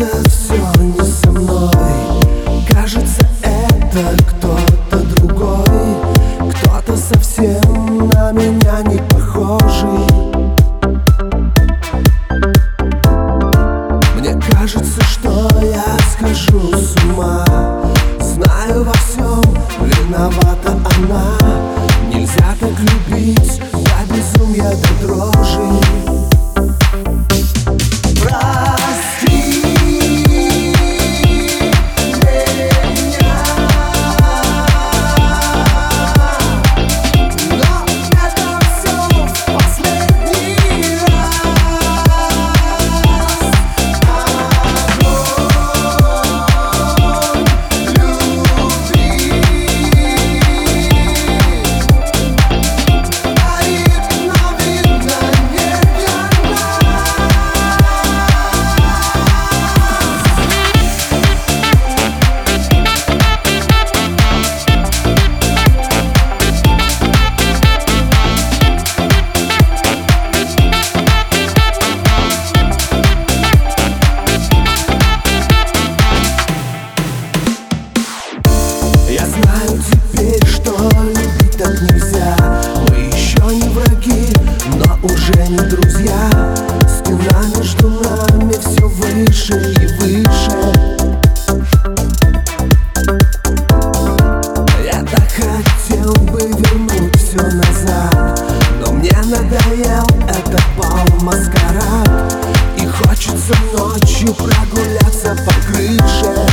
это все не со мной. Кажется, это кто-то другой, кто-то совсем на меня не похожий. Мне кажется, что я схожу с ума. Знаю, во всем виновата она. Нельзя так любить до безумия, до дрожи. Я знаю теперь, что любить так нельзя. Мы еще не враги, но уже не друзья. Стена между нами все выше и выше. Я так хотел бы вернуть все назад, но мне надоел этот бал-маскарад. И хочется ночью прогуляться по крыше.